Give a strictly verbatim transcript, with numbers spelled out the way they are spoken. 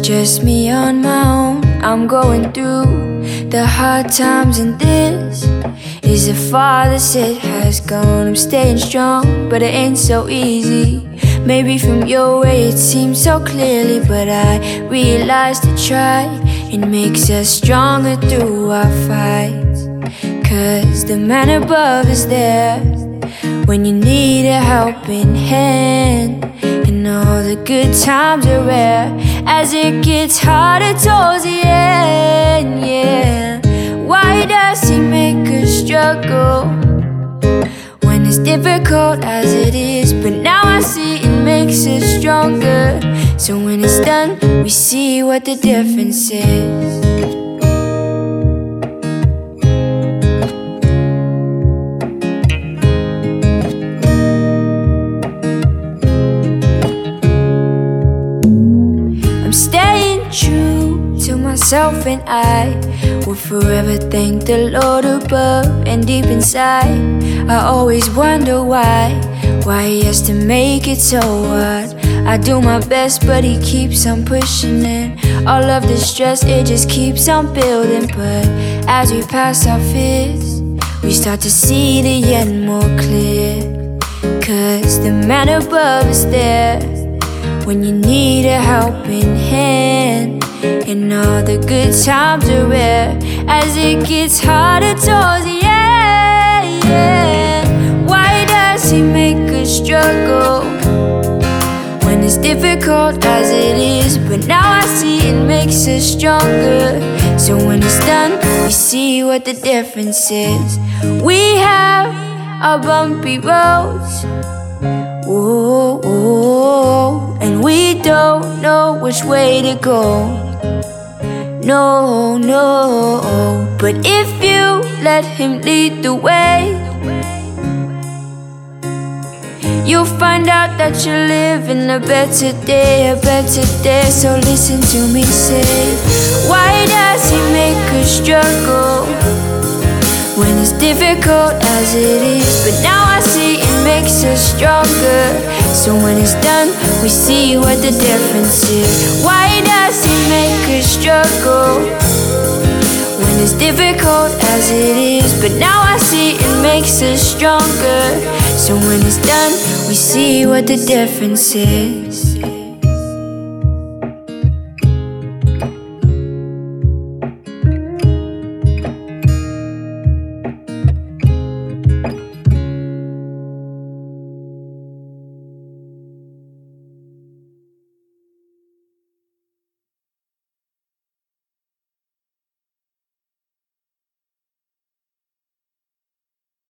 just me on my own. I'm going through the hard times, and this is the farthest it has gone. I'm staying strong, but it ain't so easy. Maybe from your way it seems so clearly, but I realize to try, it makes us stronger through our fights. Cause the man above is there when you need a helping hand, and all the good times are rare as it gets harder towards the end. Yeah, why does he make us struggle when it's difficult as it is? But now I see it makes us stronger. So when it's done, we see what the difference is. I'm staying true to myself, and I will forever thank the Lord above. And deep inside, I always wonder why Why he has to make it so hard. I do my best, but he keeps on pushing it. All of the stress, it just keeps on building. But as we pass our fears, we start to see the end more clear. Cause the man above is there when you need a helping hand, and all the good times are rare as it gets harder towards the end. Yeah. Why does he make us struggle when it's difficult as it is? But now I see it makes us stronger. So when it's done, we see what the difference is. We have our bumpy roads, whoa, whoa, and we don't know which way to go. No, no, but if you let him lead the way, you'll find out that you're living a better day, a better day. So listen to me say, why does he make us struggle when it's difficult as it is? But now I see it makes us stronger. So when it's done, we see what the difference is. Why does he make us struggle when it's difficult as it is? But now I see it makes us stronger. So when it's done, we see what the difference is.